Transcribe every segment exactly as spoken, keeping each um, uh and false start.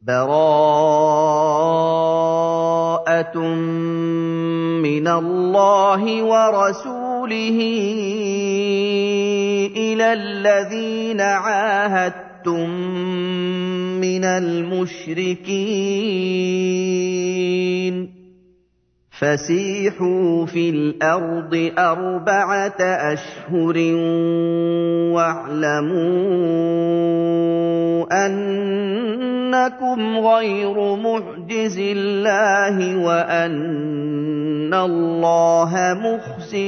بَرَاءَةٌ مِّنَ اللَّهِ وَرَسُولِهِ إِلَى الَّذِينَ عَاهَدتُّم مِّنَ الْمُشْرِكِينَ فَسِيحُوا فِي الْأَرْضِ أَرْبَعَةَ أَشْهُرٍ وَاعْلَمُوا أَنَّكُمْ غَيْرُ مُعْجِزِي اللَّهِ وَأَنَّ اللَّهَ مُخْزِي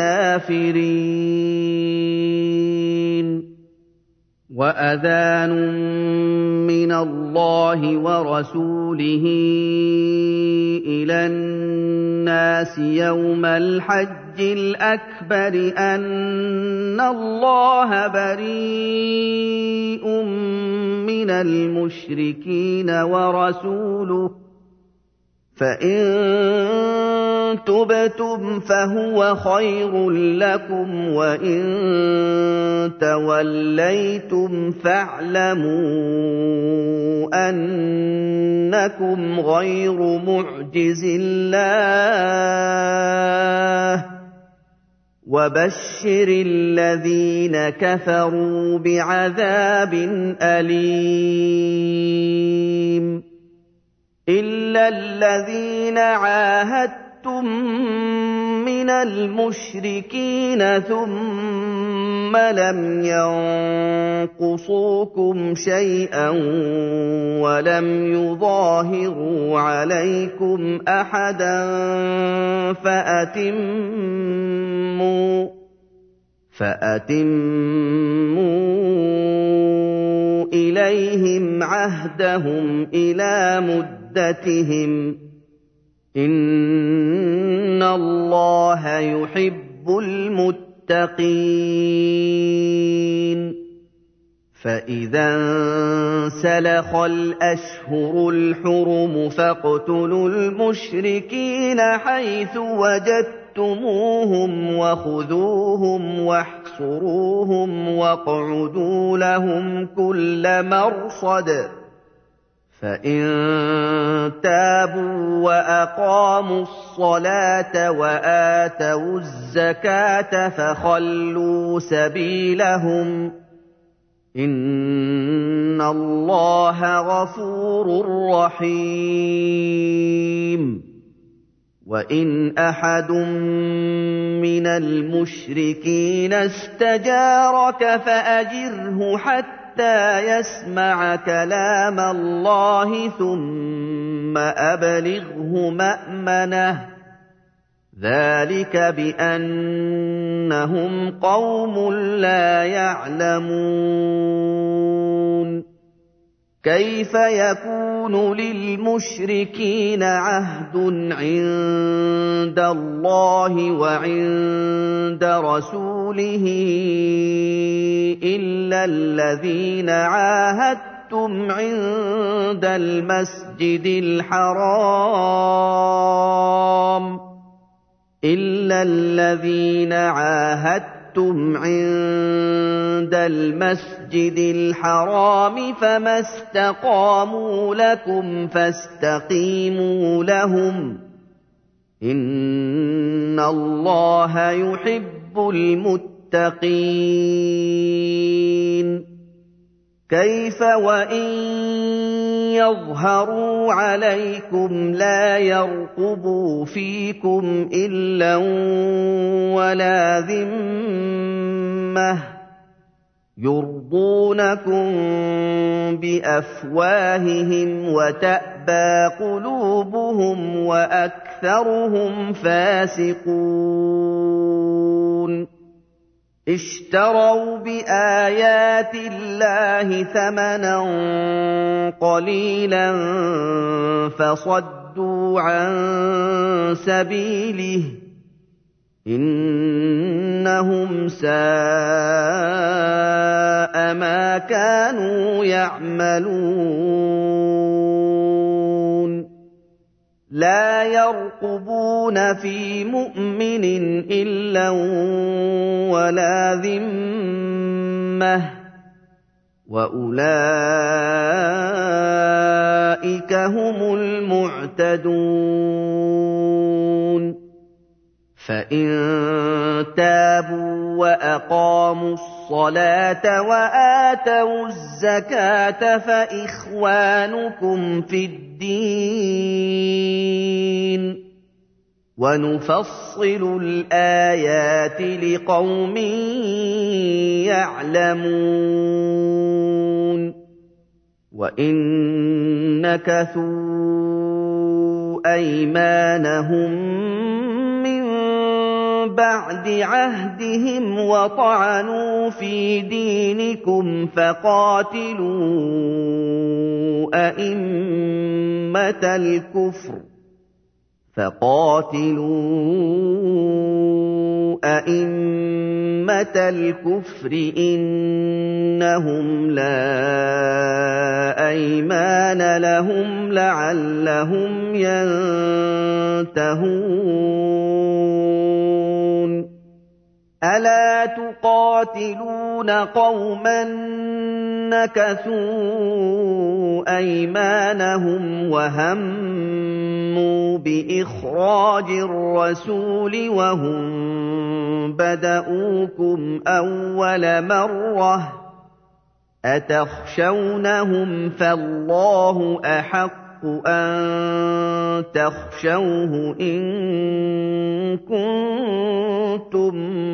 الْكَافِرِينَ وَأَذَانٌ مِّنَ اللَّهِ وَرَسُولِهِ إِلَى النَّاسِ يَوْمَ الْحَجِّ الْأَكْبَرِ أَنَّ اللَّهَ بَرِيءٌ مِّنَ الْمُشْرِكِينَ وَرَسُولُهُ فَإِن تُبْتُمْ فَهُوَ خَيْرٌ لَّكُمْ وَإِن تَوَلَّيْتُمْ فَاعْلَمُوا أَنَّكُمْ غَيْرُ مُعْجِزِي اللَّهِ ۗ وَبَشِّرِ الَّذِينَ كَفَرُوا بِعَذَابٍ أَلِيمٍ إِلَّا الَّذِينَ عَاهَدتُّم مِّنَ الْمُشْرِكِينَ ثُمَّ لَمْ يَنقُصُوكُمْ شَيْئًا وَلَمْ يُظَاهِرُوا عَلَيْكُمْ أَحَدًا فَأَتِمُّوا فَأَتِمُّوا إِلَيْهِمْ عَهْدَهُمْ إِلَىٰ مُدَّتِهِمْ ۚ إِنَّ اللَّهَ يُحِبُّ الْمُتَّقِينَ فَإِذَا انسَلَخَ الْأَشْهُرُ الْحُرُمُ فَاقْتُلُوا الْمُشْرِكِينَ حَيْثُ وَجَدتُّمُوهُمْ وَخُذُوهُمْ وَاحْصُرُوهُمْ وَاقْعُدُوا لَهُمْ كُلَّ مَرْصَدٍ فَإِن تَابُوا وَأَقَامُوا الصَّلَاةَ وَآتَوُا الزَّكَاةَ فَخَلُّوا سَبِيلَهُمْ ۚ إِنَّ اللَّهَ غَفُورٌ رَّحِيمٌ وَإِنْ أَحَدٌ مِّنَ الْمُشْرِكِينَ اسْتَجَارَكَ فَأَجِرْهُ حَتَّىٰ يَسْمَعَ كَلَامَ اللَّهِ ثُمَّ أَبْلِغْهُ مَأْمَنَهُ ۚ ذَٰلِكَ بِأَنَّهُمْ قَوْمٌ لَّا يَعْلَمُونَ كَيْفَ يَكُونُ لِلْمُشْرِكِينَ عَهْدٌ عِندَ اللَّهِ وَعِندَ رَسُولِهِ إِلَّا الَّذِينَ عَاهَدتُّمْ عِندَ الْمَسْجِدِ الْحَرَامِ إِلَّا الَّذِينَ عَاهَدتُّمْ عِندَ الْمَسْجِدِ الْحَرَامِ فَمَا اسْتَقَامُوا لَكُمْ فَاسْتَقِيمُوا لَهُمْ ۚ إِنَّ اللَّهَ يُحِبُّ الْمُتَّقِينَ كَيْفَ وَإِن يَظْهَرُوا عَلَيْكُمْ لَا يَرْقُبُوا فِيكُمْ إِلًّا وَلَا ذِمَّةً ۚ يُرْضُونَكُم بِأَفْوَاهِهِمْ وَتَأْبَىٰ قُلُوبُهُمْ وَأَكْثَرُهُمْ فَاسِقُونَ اشْتَرَوْا بِآيَاتِ اللَّهِ ثَمَنًا قَلِيلًا فَصَدُّوا عَن سَبِيلِهِ ۚ إِنَّهُمْ سَاءَ مَا كَانُوا يَعْمَلُونَ لَا يَرْقُبُونَ فِي مُؤْمِنٍ إِلًّا وَلَا ذِمَّةً، وَأُولَٰئِكَ أُولَٰئِكَ هُمُ الْمُعْتَدُونَ فَإِن تَابُوا وَأَقَامُوا الصَّلَاةَ وَآتَوُا الزَّكَاةَ فَإِخْوَانُكُمْ فِي الدِّينِ وَنُفَصِّلُ الْآيَاتِ لِقَوْمٍ يَعْلَمُونَ وَإِن نَّكَثُوا أَيْمَانَهُم مِّن بَعْدِ عَهْدِهِمْ وَطَعَنُوا فِي دِينِكُمْ فَقَاتِلُوا أَئِمَّةَ الْكُفْرِ فَقَاتِلُوا أَئِمَّةَ الْكُفْرِ إِنَّهُمْ لَا أَيْمَانَ لَهُمْ لَعَلَّهُمْ يَنتَهُونَ أَلَا تُقَاتِلُونَ قَوْمًا نَّكَثُوا أَيْمَانَهُمْ وَهَمُّوا بِإِخْرَاجِ الرَّسُولِ وَهُم بَدَءُوكُمْ أَوَّلَ مَرَّةٍ أَتَخْشَوْنَهُمْ فَاللَّهُ أَحَقُّ أَن تَخْشَوْهُ إِن كُنتُم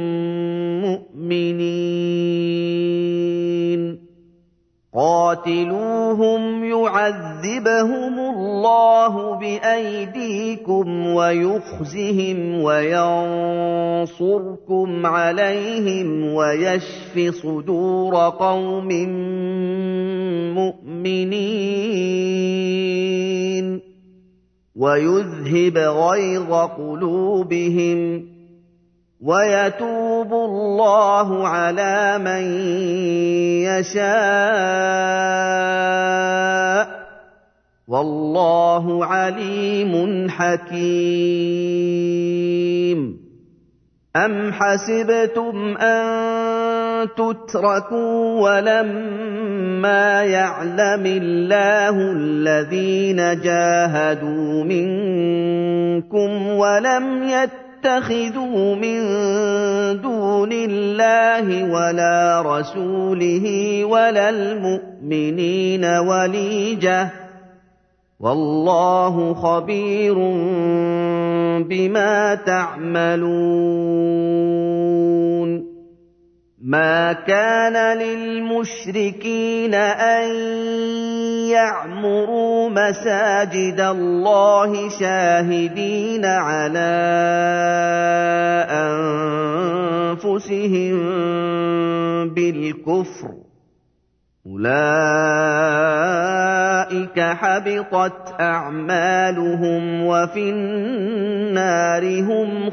مُّؤْمِنِينَ قَاتِلُوهُمْ يُعَذِّبْهُمُ اللَّهُ بِأَيْدِيكُمْ وَيُخْزِهِمْ وَيَنصُرْكُمْ عَلَيْهِمْ وَيَشْفِ صُدُورَ قَوْمٍ مُّؤْمِنِينَ وَيُذْهِبْ غَيْظَ قُلُوبِهِمْ وَيَتُوبُ اللَّهُ عَلَىٰ مَن يَشَاءُ وَاللَّهُ عَلِيمٌ حَكِيمٌ أَمْ حَسِبْتُمْ أَن تُتْرَكُوا وَلَمَّا يَعْلَمِ اللَّهُ الَّذِينَ جَاهَدُوا مِنكُمْ وَلَمْ يَتَّخِذُوا مِن دُونِ اللَّهِ وَلَا رَسُولِهِ وَلَا الْمُؤْمِنِينَ وَلِيجَةً وَاللَّهُ خَبِيرٌ بِمَا تَعْمَلُونَ مَا كَانَ لِلْمُشْرِكِينَ أَن يَعْمُرُوا مَسَاجِدَ اللَّهِ شَاهِدِينَ عَلَىٰ أَنفُسِهِم بِالْكُفْرِ ۚ أُولَٰئِكَ حَبِطَتْ أَعْمَالُهُمْ وَفِي النَّارِ هُمْ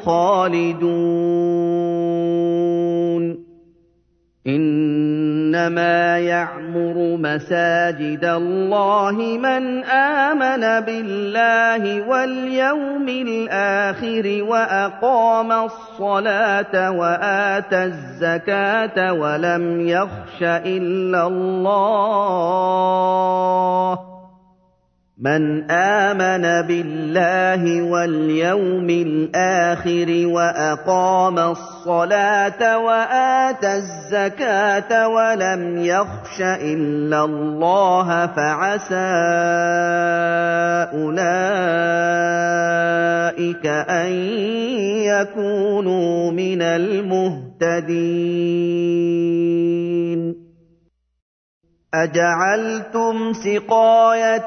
خَالِدُونَ إِنَّمَا يَعْمُرُ مَسَاجِدَ اللَّهِ مَنْ آمَنَ بِاللَّهِ وَالْيَوْمِ الْآخِرِ وَأَقَامَ الصَّلَاةَ وَآتَى الزَّكَاةَ وَلَمْ يَخْشَ إِلَّا اللَّهَ مَنْ آمَنَ بِاللَّهِ وَالْيَوْمِ الْآخِرِ وَأَقَامَ الصَّلَاةَ وَآتَى الزَّكَاةَ وَلَمْ يَخْشَ إِلَّا اللَّهَ فَعَسَىٰ أُولَٰئِكَ أَن يَكُونُوا مِنَ الْمُهْتَدِينَ أَجَعَلْتُمْ سِقَايَةَ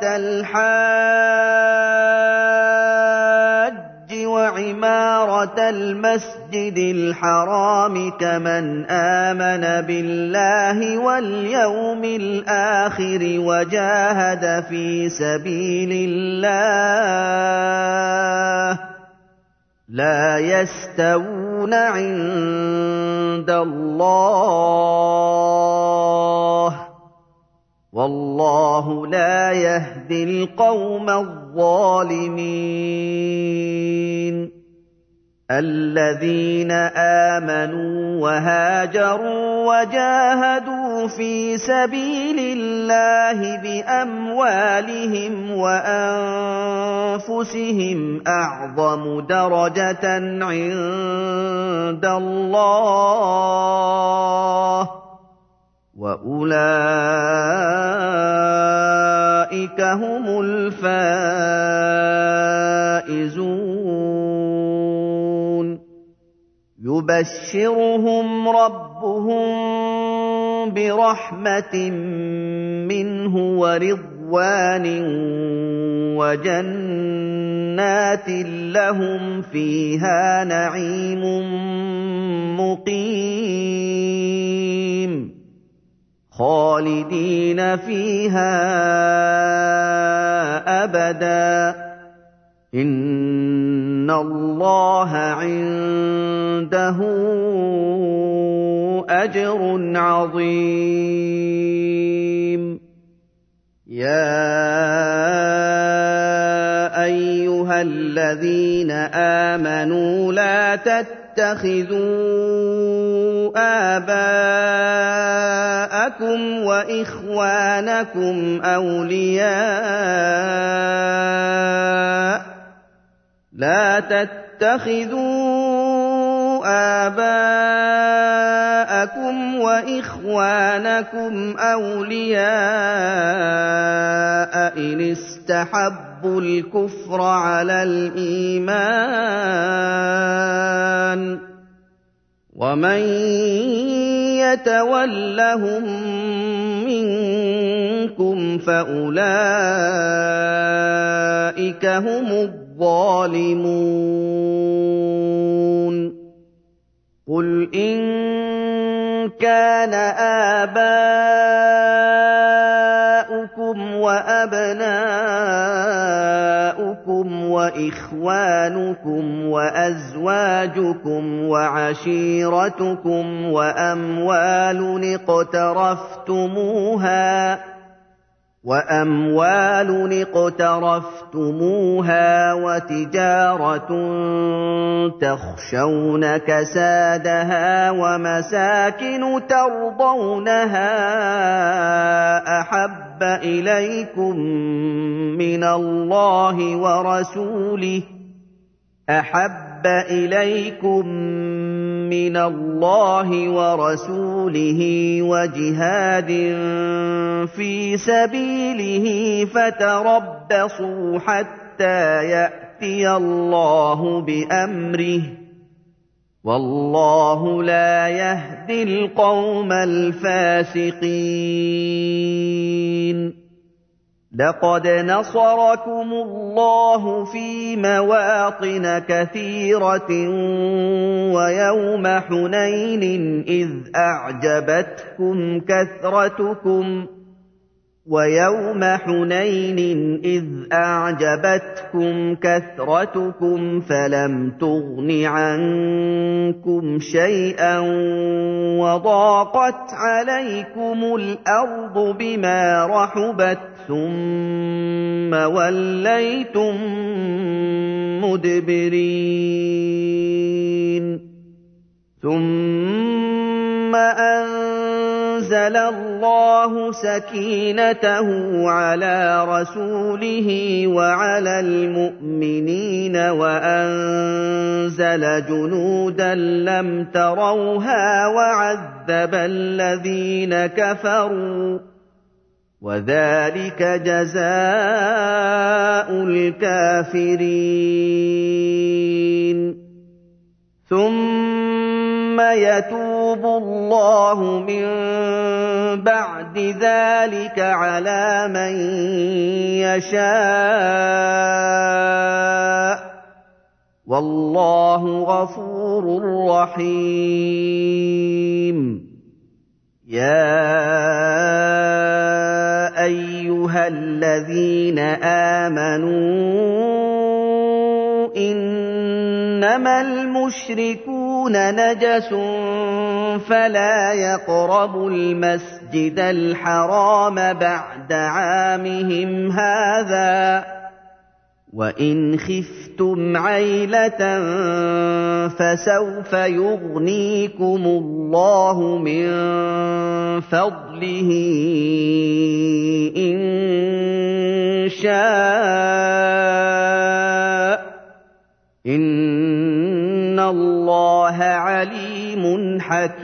الْحَاجِّ وَعِمَارَةَ الْمَسْجِدِ الْحَرَامِ كَمَنْ آمَنَ بِاللَّهِ وَالْيَوْمِ الْآخِرِ وَجَاهَدَ فِي سَبِيلِ اللَّهِ ۚ لَا يَسْتَوُونَ عِندَ اللَّهِ ۗ وَاللَّهُ لَا يَهْدِي الْقَوْمَ الظَّالِمِينَ الَّذِينَ آمَنُوا وَهَاجَرُوا وَجَاهَدُوا فِي سَبِيلِ اللَّهِ بِأَمْوَالِهِمْ وَأَنفُسِهِمْ أَعْظَمُ دَرَجَةً عِندَ اللَّهِ ۚ وَأُولَٰئِكَ هُمُ الْفَائِزُونَ. يُبَشِّرُهُمْ رَبُّهُم بِرَحْمَةٍ مِّنْهُ وَرِضْوَانٍ وَجَنَّاتٍ لَّهُمْ فِيهَا نَعِيمٌ مُّقِيمٌ خَالِدِينَ فِيهَا أَبَدًا ۚ إِنَّ اللَّهَ عِندَهُ أَجْرٌ عَظِيمٌ. يَا أَيُّهَا الَّذِينَ آمَنُوا لَا تَتَّخِذُوا آبَاءَكُمْ وَإِخْوَانَكُمْ أَوْلِيَاءَ لا تَتَّخِذُوا آبَاءَكُمْ وَإِخْوَانَكُمْ أَوْلِيَاءَ إِنِ اسْتَحَبُّوا الْكُفْرَ عَلَى الْإِيمَانِ ۚ وَمَن يَتَوَلَّهُم مِّنكُمْ فَأُولَٰئِكَ هُمُ الظَّالِمُونَ. قُلْ إِن كَانَ آبَاؤُكُمْ وَأَبْنَاؤُكُمْ وَإِخْوَانُكُمْ وَأَزْوَاجُكُمْ وَعَشِيرَتُكُمْ وَأَمْوَالٌ اقْتَرَفْتُمُوهَا وَأَمْوَالٌ اقْتَرَفْتُمُوهَا وَتِجَارَةٌ تَخْشَوْنَ كَسَادَهَا وَمَسَاكِنُ تَرْضَوْنَهَا أَحَبَّ إِلَيْكُم مِّنَ اللَّهِ وَرَسُولِهِ أَحَبَّ إِلَيْكُم مِّنَ اللَّهِ وَرَسُولِهِ وَجِهَادٍ فِي سَبِيلِهِ فَتَرَبَّصُوا حَتَّىٰ يَأْتِيَ اللَّهُ بِأَمْرِهِ ۗ وَاللَّهُ لَا يَهْدِي الْقَوْمَ الْفَاسِقِينَ. لَقَدْ نَصَرَكُمُ اللَّهُ فِي مَوَاطِنَ كَثِيرَةٍ وَيَوْمَ حُنَيْنٍ إِذْ أَعْجَبَتْكُمْ كَثْرَتُكُمْ وَيَوْمَ حُنَيْنٍ إِذْ أَعْجَبَتْكُمْ كَثْرَتُكُمْ فَلَمْ تُغْنِ عَنكُمْ شَيْئًا وَضَاقَتْ عَلَيْكُمُ الْأَرْضُ بِمَا رَحُبَتْ ثُمَّ وَلَّيْتُم مُّدْبِرِينَ. ثُمَّ أَنزَلَ اللَّهُ سَكِينَتَهُ عَلَىٰ رَسُولِهِ وَعَلَى الْمُؤْمِنِينَ وَأَنزَلَ جُنُودًا لَّمْ تَرَوْهَا وَعَذَّبَ الَّذِينَ كَفَرُوا ۚ وَذَٰلِكَ جَزَاءُ الْكَافِرِينَ. ثُمَّ يَتُوبُ اللَّهُ مِن بَعْدِ ذَٰلِكَ عَلَىٰ مَن يَشَاءُ ۗ وَاللَّهُ غَفُورٌ رَّحِيمٌ. يَا أَيُّهَا الَّذِينَ آمَنُوا إِنَّمَا الْمُشْرِكُونَ نَجَسٌ فَلَا يَقْرَبُوا الْمَسْجِدَ الْحَرَامَ بَعْدَ عَامِهِمْ هَٰذَا ۚ وَإِنْ خِفْتُمْ عَيْلَةً فَسَوْفَ يُغْنِيكُمُ اللَّهُ مِنْ فَضْلِهِ إِنْ شَاءَ ۚ إِنَّ اللَّهَ عَلِيمٌ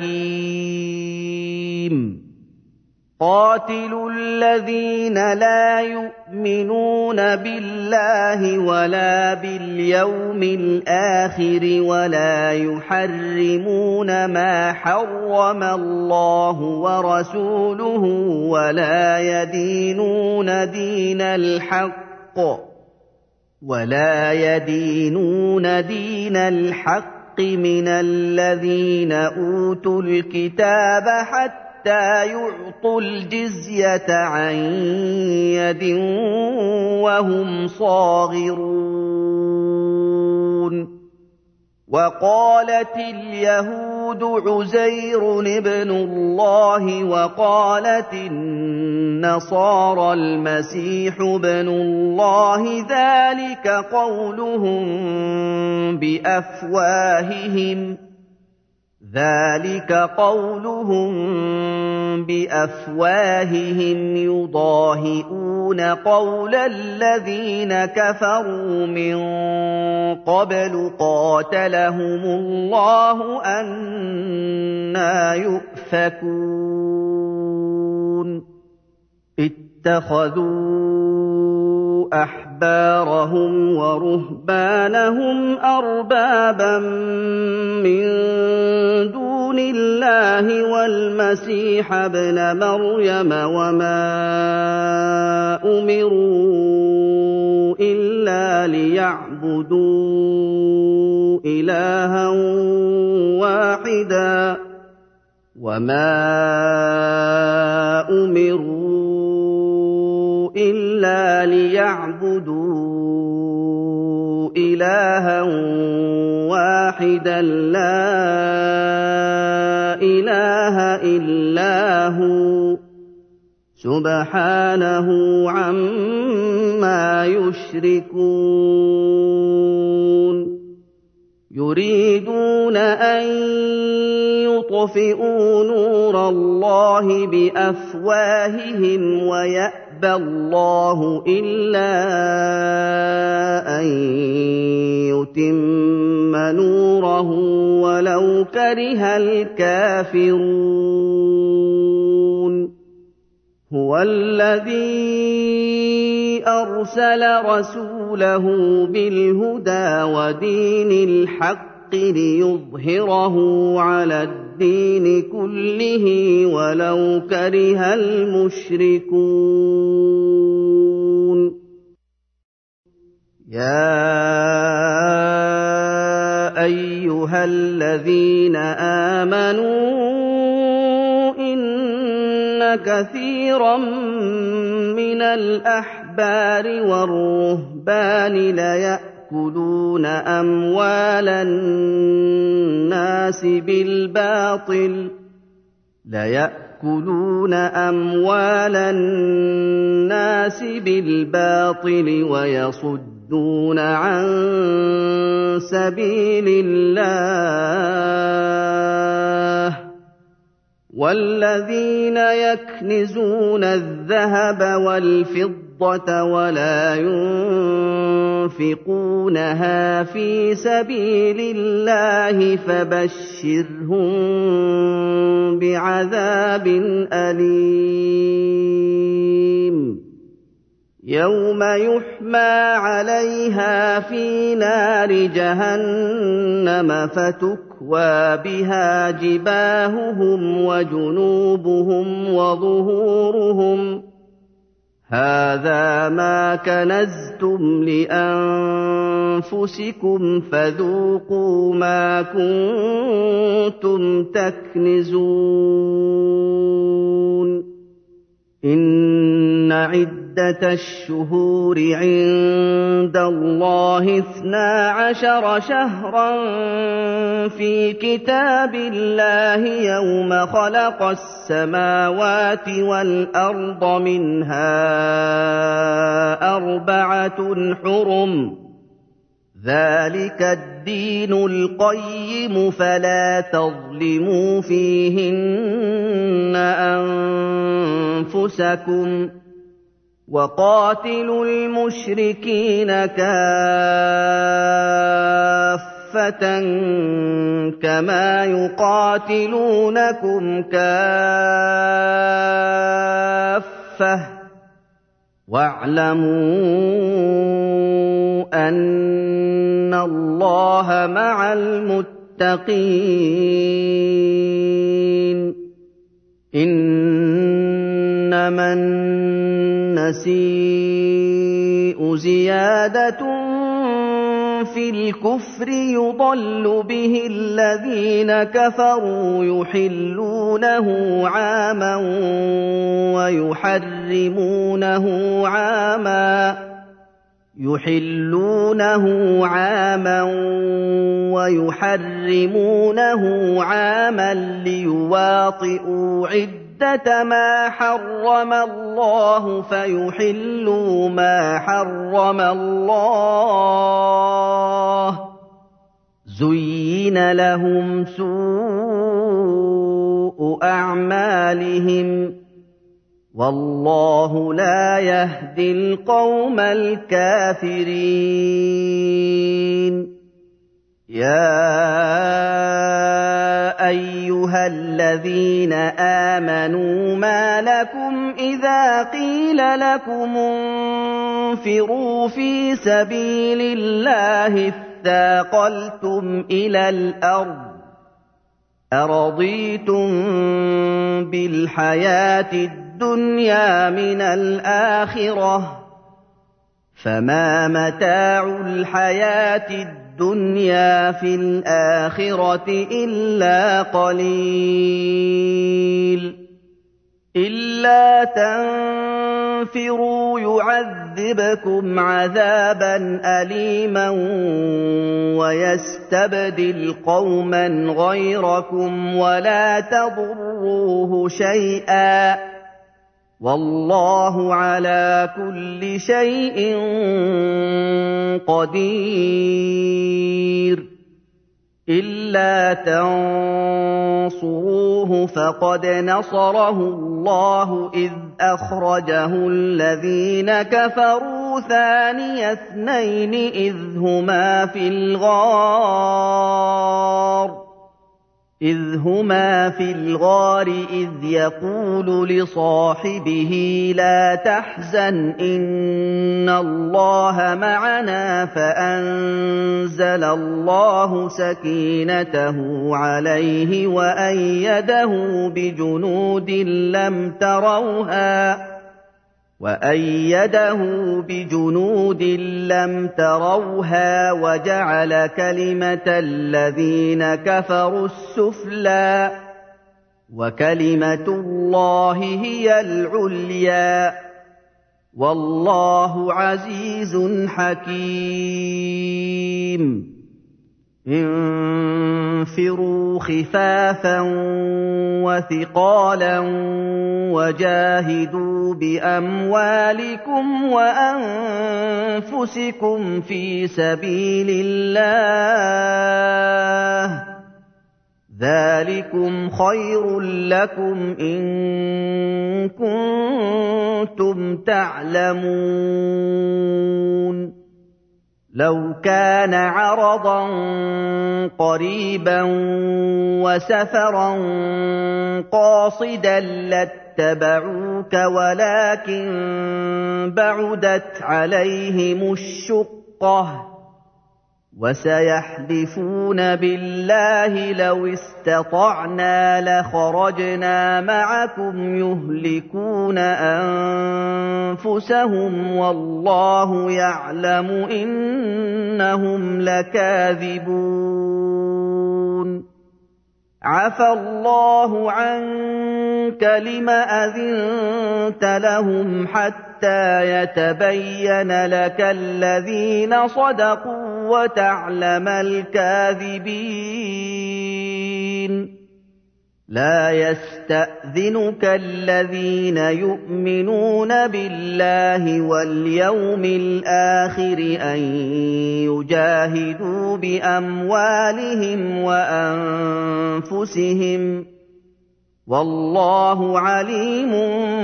حَكِيمٌ. قَاتِلُوا الَّذِينَ لَا يُؤْمِنُونَ بِاللَّهِ وَلَا بِالْيَوْمِ الْآخِرِ وَلَا يُحَرِّمُونَ مَا حَرَّمَ اللَّهُ وَرَسُولُهُ وَلَا يَدِينُونَ دِينَ الْحَقِّ وَلَا يَدِينُونَ دِينَ الْحَقِّ مِنَ الَّذِينَ أُوتُوا الْكِتَابَ حَتَّىٰ حَتَّىٰ يُعْطُوا الْجِزْيَةَ عَن يَدٍ وَهُمْ صَاغِرُونَ. وَقَالَتِ الْيَهُودُ عُزَيْرٌ ابْنُ اللَّهِ وَقَالَتِ النَّصَارَى الْمَسِيحُ ابْنُ اللَّهِ ذَٰلِكَ قَوْلُهُم بِأَفْوَاهِهِمْ ذَٰلِكَ قَوْلُهُم بِأَفْوَاهِهِمْ يُضَاهِئُونَ قَوْلَ الَّذِينَ كَفَرُوا مِن قَبْلُ قَاتَلَهُمُ اللَّهُ أَنَّىٰ يُؤْفَكُونَ. اتَّخَذُوا أَحْبَارَهُمْ وَرُهْبَانَهُمْ أَرْبَابًا مِّن دُونِ اللَّهِ وَالْمَسِيحَ ابْنَ مَرْيَمَ وَمَا أُمِرُوا إِلَّا لِيَعْبُدُوا إِلَٰهًا وَاحِدًا وَمَا أُمِرُوا إِلَّا لِيَعْبُدُوا إِلَٰهًا وَاحِدًا لَّا إِلَٰهَ إِلَّا هُوَ سُبْحَانَهُ عَمَّا يُشْرِكُونَ. يُرِيدُونَ أَن يُطْفِئُوا نُورَ اللَّهِ بِأَفْوَاهِهِمْ وَيَأْبَى اللَّهُ إِلَّا أَن يُتِمَّ نُورَهُ وَلَوْ كَرِهَ الْكَافِرُونَ. هُوَ الَّذِي أَرْسَلَ رَسُولَهُ بِالْهُدَىٰ وَدِينِ الْحَقِّ لِيُظْهِرَهُ عَلَى الدِّينِ كُلِّهِ وَلَوْ كَرِهَ الْمُشْرِكُونَ. يَا أَيُّهَا الَّذِينَ آمَنُوا إِنَّ كَثِيرًا مِّنَ الْأَحْبَارِ وَالرُّهْبَانِ لَيَأْكُلُونَ أَمْوَالَ النَّاسِ بِالْبَاطِلِ لَيَأْكُلُونَ أَمْوَالَ النَّاسِ بِالْبَاطِلِ وَيَصُدُّونَ عَن سَبِيلِ اللَّهِ. وَالَّذِينَ يَكْنِزُونَ الذَّهَبَ وَالْفِضَّةَ وَلَا يُنفِقُونَهَا فِي سَبِيلِ اللَّهِ فَبَشِّرْهُم بِعَذَابٍ أَلِيمٍ. يَوْمَ يُحْمَىٰ عَلَيْهَا فِي نَارِ جَهَنَّمَ فَتُكْوَىٰ بِهَا جِبَاهُهُمْ وَجُنُوبُهُمْ وَظُهُورُهُمْ هَٰذَا مَا كَنَزْتُمْ لِأَنفُسِكُمْ فَذُوقُوا مَا كُنتُمْ تَكْنِزُونَ. إِنَّ عِدَّةَ عِدَّةَ الشُّهُورِ عِندَ اللَّهِ اثْنَا عَشَرَ شَهْرًا فِي كِتَابِ اللَّهِ يَوْمَ خَلَقَ السَّمَاوَاتِ وَالْأَرْضَ مِنْهَا أَرْبَعَةٌ حُرُمٌ ۚ ذَٰلِكَ الدِّينُ الْقَيِّمُ فَلَا تَظْلِمُوا فِيهِنَّ أَنفُسَكُمْ ۚ وَقَاتِلُوا الْمُشْرِكِينَ كَافَّةً كَمَا يُقَاتِلُونَكُمْ كَافَّةً ۚ وَاعْلَمُوا أَنَّ اللَّهَ مَعَ الْمُتَّقِينَ إِنَّمَا النَّسِيءُ زِيَادَةٌ فِي الْكُفْرِ يُضَلُّ بِهِ الَّذِينَ كَفَرُوا يُحِلُّونَهُ عَامًا وَيُحَرِّمُونَهُ عَامًا يُحِلُّونَهُ عَامًا وَيُحَرِّمُونَهُ عَامًا لِّيُوَاطِئُوا عِدَّةَ مَا حَرَّمَ اللَّهُ فَيُحِلُّوا مَا حَرَّمَ اللَّهُ ۚ زُيِّنَ لَهُمْ سُوءُ أَعْمَالِهِمْ ۗ وَاللَّهُ لَا يَهْدِي الْقَوْمَ الْكَافِرِينَ يَا أَيُّهَا الَّذِينَ آمَنُوا مَا لَكُمْ إِذَا قِيلَ لَكُمُ انفِرُوا فِي سَبِيلِ اللَّهِ اثَّاقَلْتُمْ إِلَى الْأَرْضِ أَرَضِيتُم بِالْحَيَاةِ الدُّنْيَا مِنَ الْآخِرَةِ ۚ فَمَا مَتَاعُ الْحَيَاةِ الدُّنْيَا فِي الْآخِرَةِ إِلَّا قَلِيلٌ إِلَّا تَنفِرُوا يُعَذِّبْكُمْ عَذَابًا أَلِيمًا وَيَسْتَبْدِلْ قَوْمًا غَيْرَكُمْ وَلَا تَضُرُّوهُ شَيْئًا ۗ وَاللَّهُ عَلَىٰ كُلِّ شَيْءٍ قَدِيرٌ إِلَّا تَنصُرُوهُ فَقَدْ نَصَرَهُ اللَّهُ إِذْ أَخْرَجَهُ الَّذِينَ كَفَرُوا ثَانِيَ اثْنَيْنِ إِذْ هُمَا فِي الْغَارِ إِذْ هُمَا فِي الْغَارِ إِذْ يَقُولُ لِصَاحِبِهِ لَا تَحْزَنْ إِنَّ اللَّهَ مَعَنَا فَأَنزَلَ اللَّهُ سَكِينَتَهُ عَلَيْهِ وَأَيَّدَهُ بِجُنُودٍ لَّمْ تَرَوْهَا وَأَيَّدَهُ بِجُنُودٍ لَّمْ تَرَوْهَا وَجَعَلَ كَلِمَةَ الَّذِينَ كَفَرُوا السُّفْلَىٰ ۗ وَكَلِمَةُ اللَّهِ هِيَ الْعُلْيَا ۗ وَاللَّهُ عَزِيزٌ حَكِيمٌ انفِرُوا خِفَافًا وَثِقَالًا وَجَاهِدُوا بِأَمْوَالِكُمْ وَأَنفُسِكُمْ فِي سَبِيلِ اللَّهِ ۚ ذَٰلِكُمْ خَيْرٌ لَّكُمْ إِن كُنتُمْ تَعْلَمُونَ لَوْ كَانَ عَرَضًا قَرِيبًا وَسَفَرًا قَاصِدًا لَّاتَّبَعُوكَ وَلَٰكِن بَعُدَتْ عَلَيْهِمُ الشُّقَّةُ وَسَيَحْلِفُونَ بِاللَّهِ لَوِ اسْتَطَعْنَا لَخَرَجْنَا مَعَكُمْ يُهْلِكُونَ أَنفُسَهُمْ وَاللَّهُ يَعْلَمُ إِنَّهُمْ لَكَاذِبُونَ عَفَا اللَّهُ عَنكَ لِمَ أَذِنتَ لَهُمْ حَتَّىٰ يَتَبَيَّنَ لَكَ الَّذِينَ صَدَقُوا وَتَعْلَمَ الْكَاذِبِينَ لَا يَسْتَأْذِنُكَ الَّذِينَ يُؤْمِنُونَ بِاللَّهِ وَالْيَوْمِ الْآخِرِ أَن يُجَاهِدُوا بِأَمْوَالِهِمْ وَأَنفُسِهِمْ ۗ وَاللَّهُ عَلِيمٌ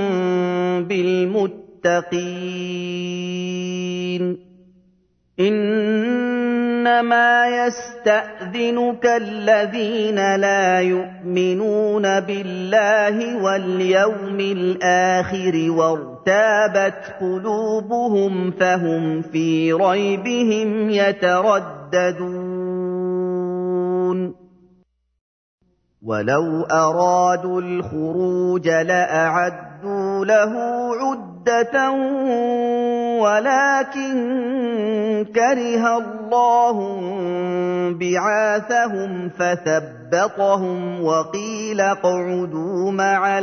بِالْمُتَّقِينَ إِنَّمَا يَسْتَأْذِنُكَ الَّذِينَ لَا يُؤْمِنُونَ بِاللَّهِ وَالْيَوْمِ الْآخِرِ وَارْتَابَتْ قُلُوبُهُمْ فَهُمْ فِي رَيْبِهِمْ يَتَرَدَّدُونَ وَلَوْ أَرَادُوا الْخُرُوجَ لَأَعَدُّوا لَهُ عُدَّةً وَلَٰكِن كَرِهَ اللَّهُ انبِعَاثَهُمْ فَثَبَّطَهُمْ وَقِيلَ اقْعُدُوا مَعَ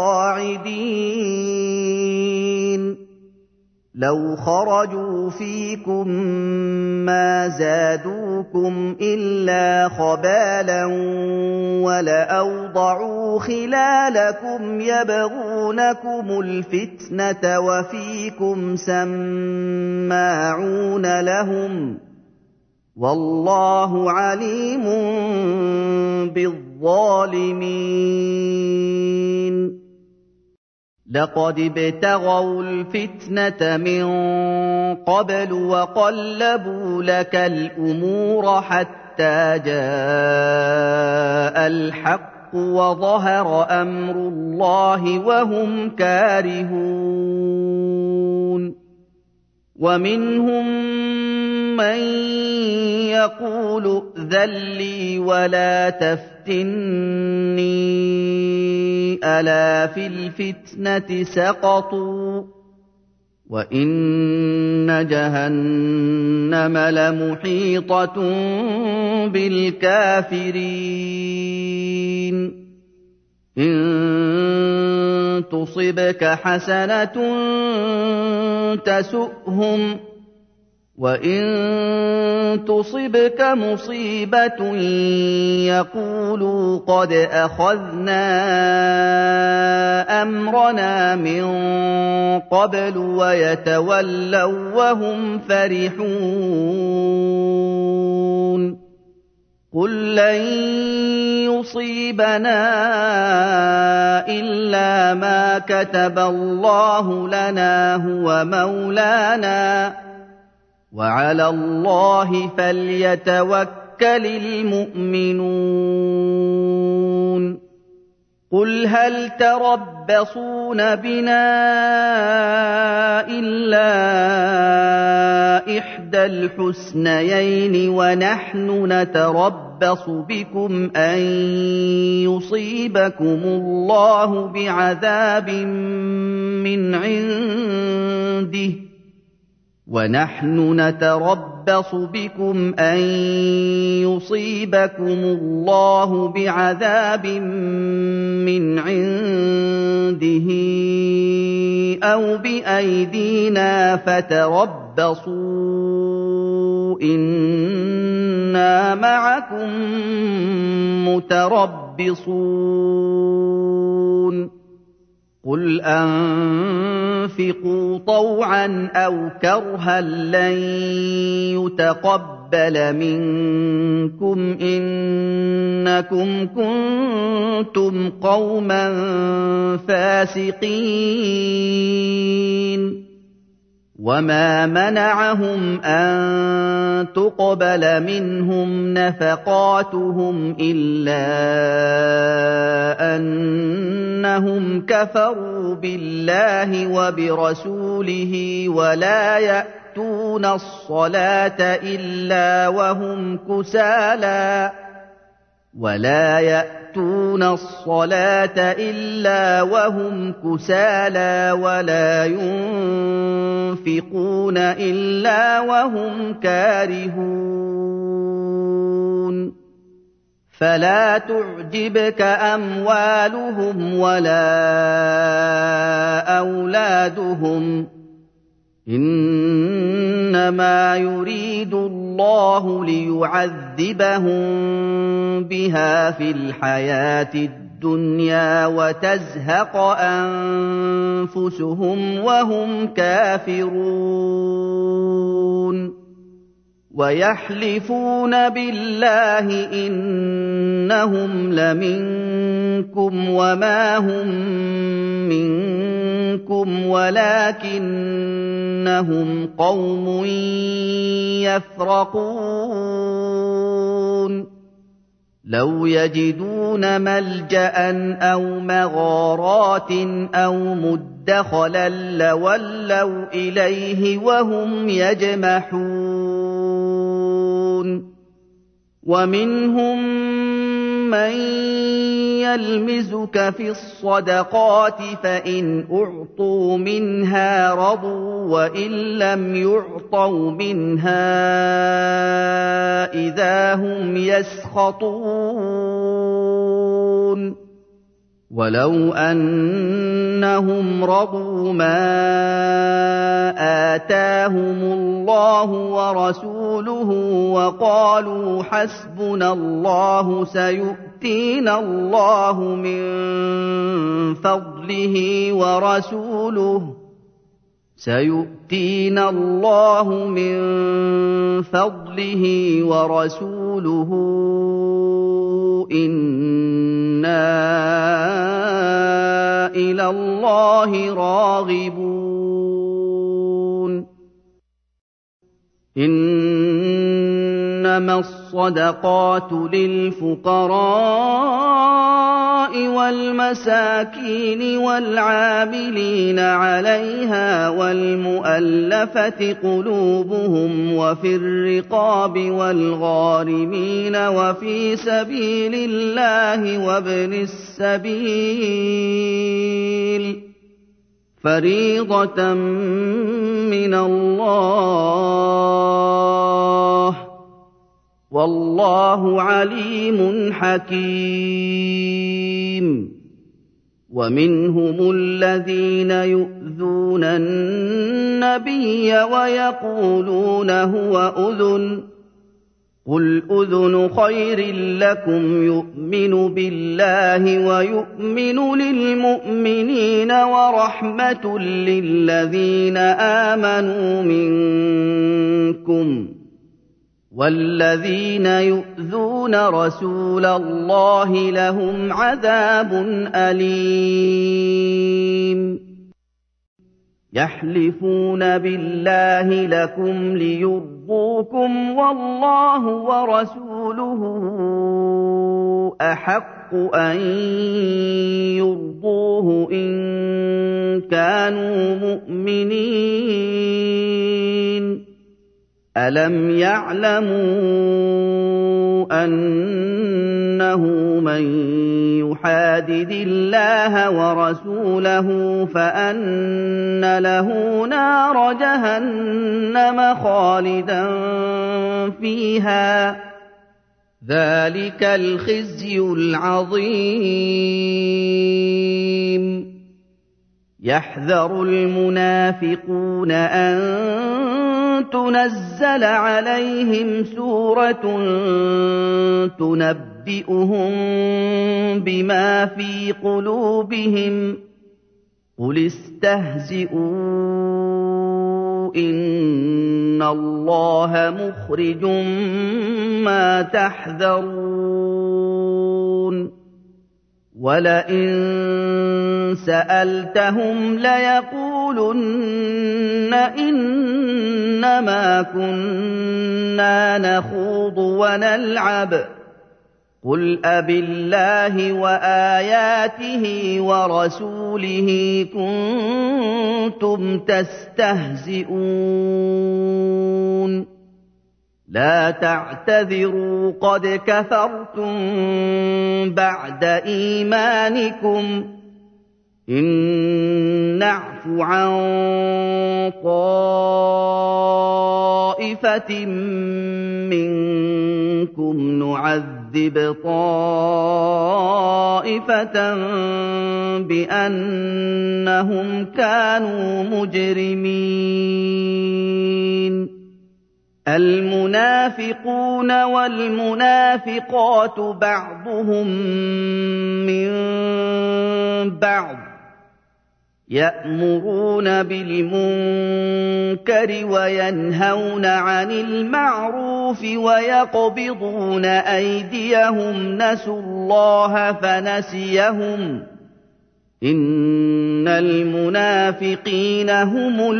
الْقَاعِدِينَ لَوْ خَرَجُوا فِيكُم مَّا زَادُوكُمْ إِلَّا خَبَالًا وَلَأَوْضَعُوا خِلَالَكُمْ يَبْغُونَكُمُ الْفِتْنَةَ وَفِيكُمْ سَمَّاعُونَ لَهُمْ ۗ وَاللَّهُ عَلِيمٌ بِالظَّالِمِينَ لَقَدِ ابْتَغَوُا الْفِتْنَةَ مِن قَبْلُ وَقَلَّبُوا لَكَ الْأُمُورَ حَتَّىٰ جَاءَ الْحَقُّ وَظَهَرَ أَمْرُ اللَّهِ وَهُمْ كَارِهُونَ وَمِنْهُم مَّن يَقُولُ ائْذَن لِّي وَلَا تَفْتِنِّي أَلَا فِي الْفِتْنَةِ سَقَطُوا وَإِنَّ جَهَنَّمَ لَمُحِيطَةٌ بِالْكَافِرِينَ إِن تُصِبْكَ حَسَنَةٌ تَسُؤْهُمْ وَإِن تُصِبْكَ مُصِيبَةٌ يَقُولُوا قَدْ أَخَذْنَا أَمْرَنَا مِن قَبْلُ وَيَتَوَلَّوا وَّهُمْ فَرِحُونَ قُل لَّن يُصِيبَنَا إِلَّا مَا كَتَبَ اللَّهُ لَنَا هُوَ مَوْلَانَا وَعَلَى اللَّهِ فَلْيَتَوَكَّلِ الْمُؤْمِنُونَ قُلْ هَلْ تَرَبَّصُونَ بِنَا إِلَّا إِحْدَى الْحُسْنَيَيْنِ وَنَحْنُ نَتَرَبَّصُ بِكُمْ أَن يُصِيبَكُمُ اللَّهُ بِعَذَابٍ مِّنْ عِندِهِ وَنَحْنُ نَتَرَبَّصُ بِكُمْ أَن يُصِيبَكُمُ اللَّهُ بِعَذَابٍ مِّنْ عِندِهِ أَوْ بِأَيْدِينَا فَتَرَبَّصُوا إِنَّا مَعَكُم مُّتَرَبِّصُونَ قُلْ أَنفِقُوا طَوْعًا أَوْ كَرْهًا لَّن يُتَقَبَّلَ مِنكُمْ إِنَّكُمْ كُنتُمْ قَوْمًا فَاسِقِينَ وَمَا مَنَعَهُمْ أَن تُقْبَلَ مِنْهُمْ نَفَقَاتُهُمْ إِلَّا أَنَّهُمْ كَفَرُوا بِاللَّهِ وَبِرَسُولِهِ وَلَا يَأْتُونَ الصَّلَاةَ إِلَّا وَهُمْ كُسَالَىٰ وَلَا يَأْتُونَ الصَّلَاةَ إِلَّا وَهُمْ كُسَالَىٰ وَلَا يُنفِقُونَ إِلَّا وَهُمْ كَارِهُونَ فلا تعجبك أموالهم ولا أولادهم إنما يريد الله ليعذبهم بها في الحياة الدنيا وتزهق أنفسهم وهم كافرون ويحلفون بالله إنهم لمنكم وما هم منكم ولكنهم قوم يفرقون لو يجدون ملجأ أو مغارات أو مدخلا لولوا إليه وهم يجمحون ومنهم من يلمزك في الصدقات فإن أعطوا منها رضوا وإن لم يعطوا منها إذا هم يسخطون ولو أنهم رضوا ما آتاهم الله ورسوله وقالوا حسبنا الله سيؤتينا الله من فضله ورسوله سيؤتينا الله من فضله ورسوله إنا إلى الله راغبون إنما الصدقات للفقراء والمساكين والعاملين عليها والمؤلفة قلوبهم وفي الرقاب والغارمين وفي سبيل الله وابن السبيل فريضة من الله والله عليم حكيم ومنهم الذين يؤذون النبي ويقولون هو أذن قل أذن خير لكم يؤمن بالله ويؤمن للمؤمنين ورحمة للذين آمنوا منكم والذين يؤذون رسول الله لهم عذاب أليم يحلفون بالله لكم ليرضوكم والله ورسوله أحق أن يرضوه إن كانوا مؤمنين ألم يعلموا أنه من يحادد الله ورسوله فأن له نار جهنم خالدا فيها ذلك الخزي العظيم يحذر المنافقون أن تنزل عليهم سورة تنبئهم بما في قلوبهم قل استهزئوا إن الله مخرج ما تحذرون وَلَئِن سَأَلْتَهُمْ لَيَقُولُنَّ إِنَّمَا كُنَّا نَخُوضُ وَنَلْعَبُ ۚ قُلْ أَبِاللَّهِ وَآيَاتِهِ وَرَسُولِهِ كُنتُمْ تَسْتَهْزِئُونَ لَا تَعْتَذِرُوا قَدْ كَفَرْتُم بَعْدَ إِيمَانِكُمْ إِن نَّعْفُ عَن طَائِفَةٍ مِّنكُمْ مِنكُمْ نُعَذِّبْ طَائِفَةً بِأَنَّهُمْ كَانُوا مُجْرِمِينَ الْمُنَافِقُونَ وَالْمُنَافِقَاتُ بَعْضُهُم مِّن بَعْضٍ يَأْمُرُونَ بِالْمُنكَرِ وَيَنْهَوْنَ عَنِ الْمَعْرُوفِ وَيَقْبِضُونَ أَيْدِيَهُمْ نَسُوا اللَّهَ فَنَسِيَهُمْ ۗ إِنَّ الْمُنَافِقِينَ هُمُ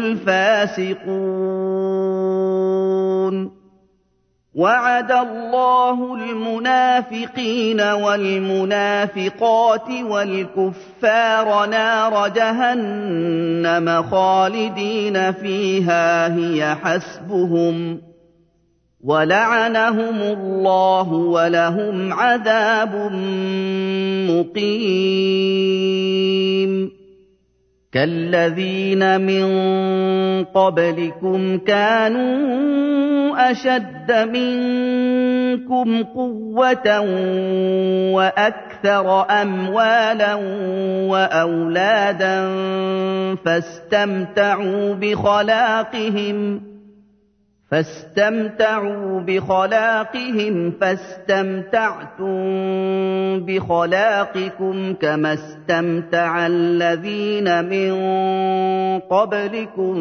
الْفَاسِقُونَ وَعَدَ اللَّهُ الْمُنَافِقِينَ وَالْمُنَافِقَاتِ وَالْكُفَّارَ نَارَ جَهَنَّمَ خَالِدِينَ فِيهَا هِيَ حَسْبُهُمْ ۖ وَلَعَنَهُمُ اللَّهُ وَلَهُمْ عَذَابٌ مُّقِيمٌ كَالَّذِينَ مِن قَبْلِكُمْ كَانُوا أَشَدَّ مِنكُمْ قُوَّةً وَأَكْثَرَ أَمْوَالًا وَأَوْلَادًا فَاسْتَمْتَعُوا بِخَلَاقِهِمْ فاستمتعوا بخلاقهم فاستمتعتم بخلاقكم كما استمتع الذين من قبلكم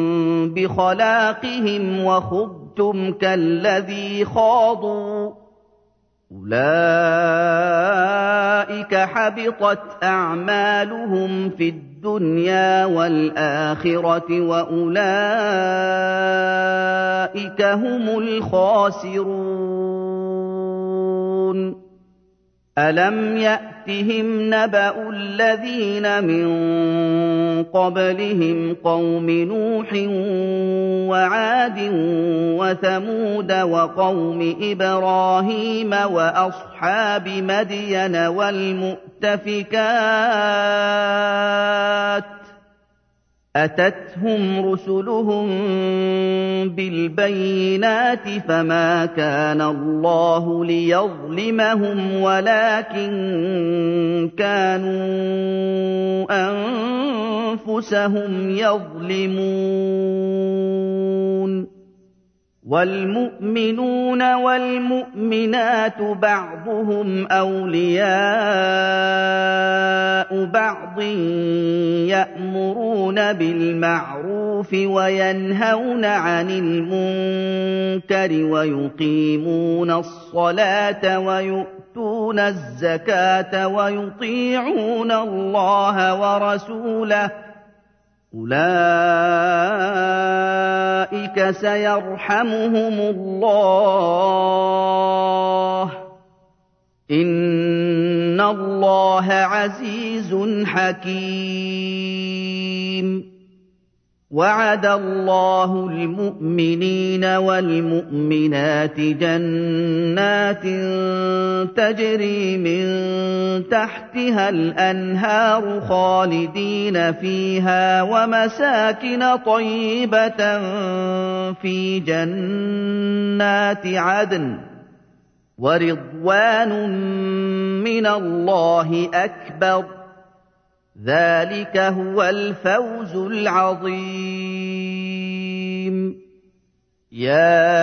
بخلاقهم وخضتم كالذي خاضوا أولئك حبطت أعمالهم في الدنيا والآخرة وأولئك هم الخاسرون ألم يأتهم نبأ الذين من قبلهم قوم نوح وعاد وثمود وقوم إبراهيم وأصحاب مدين والمؤتفكات أتتهم رسلهم بالبينات فما كان الله ليظلمهم ولكن كانوا أنفسهم يظلمون وَالْمُؤْمِنُونَ وَالْمُؤْمِنَاتُ بَعْضُهُمْ أَوْلِيَاءُ بَعْضٍ يَأْمُرُونَ بِالْمَعْرُوفِ وَيَنْهَوْنَ عَنِ الْمُنكَرِ وَيُقِيمُونَ الصَّلَاةَ وَيُؤْتُونَ الزَّكَاةَ وَيُطِيعُونَ اللَّهَ وَرَسُولَهُ أُولَٰئِكَ سَيَرْحَمُهُمُ اللَّهُ ۗ إِنَّ اللَّهَ عَزِيزٌ حَكِيمٌ وَعَدَ اللَّهُ الْمُؤْمِنِينَ وَالْمُؤْمِنَاتِ جَنَّاتٍ تَجْرِي مِن تَحْتِهَا الْأَنْهَارُ خَالِدِينَ فِيهَا وَمَسَاكِنَ طَيِّبَةً فِي جَنَّاتِ عَدْنٍ وَرِضْوَانٌ مِّنَ اللَّهِ أَكْبَرُ ۚ ذَٰلِكَ هُوَ الْفَوْزُ الْعَظِيمُ يَا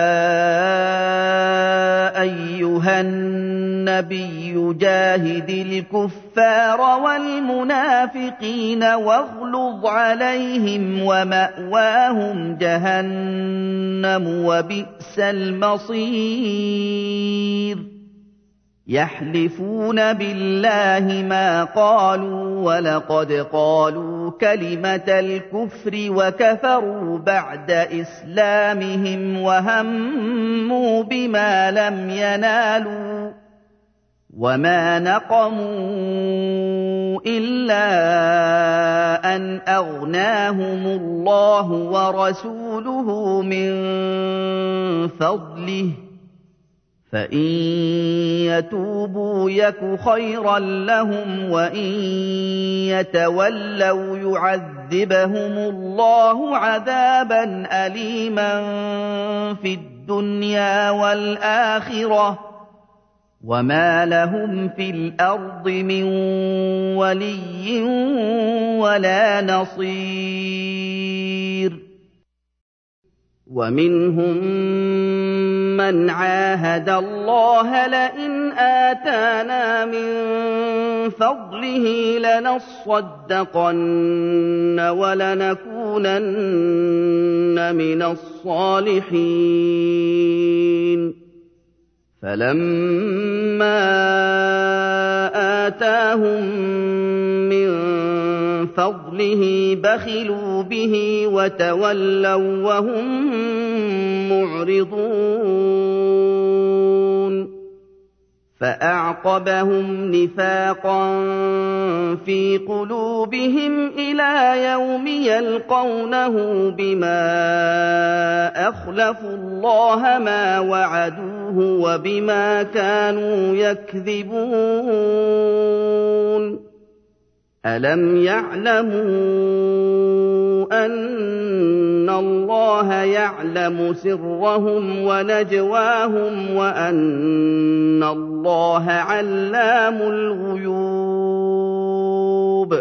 أَيُّهَا النَّبِيُّ جَاهِدِ الْكُفَّارَ وَالْمُنَافِقِينَ وَاغْلُظْ عَلَيْهِمْ وَمَأْوَاهُمْ جَهَنَّمُ وَبِئْسَ الْمَصِيرُ يَحْلِفُونَ بِاللَّهِ مَا قَالُوا وَلَقَدْ قَالُوا كَلِمَةَ الْكُفْرِ وَكَفَرُوا بَعْدَ إِسْلَامِهِمْ وَهَمُّوا بِمَا لَمْ يَنَالُوا وَمَا نَقَمُوا إِلَّا أَنْ أَغْنَاهُمُ اللَّهُ وَرَسُولُهُ مِن فَضْلِهِ فإن يتوبوا يك خيرا لهم وإن يتولوا يعذبهم الله عذابا أليما في الدنيا والآخرة وما لهم في الأرض من ولي ولا نصير ومنهم من عاهد الله لئن آتانا من فضله لنصدقن ولنكونن من الصالحين فلما آتاهم من فضله بخلوا به وتولوا وهم معرضون فأعقبهم نفاقا في قلوبهم إلى يوم يلقونه بما أخلفوا الله ما وعدوه وبما كانوا يكذبون ألم يعلموا أن الله يعلم سرهم ونجواهم وأن الله علام الغيوب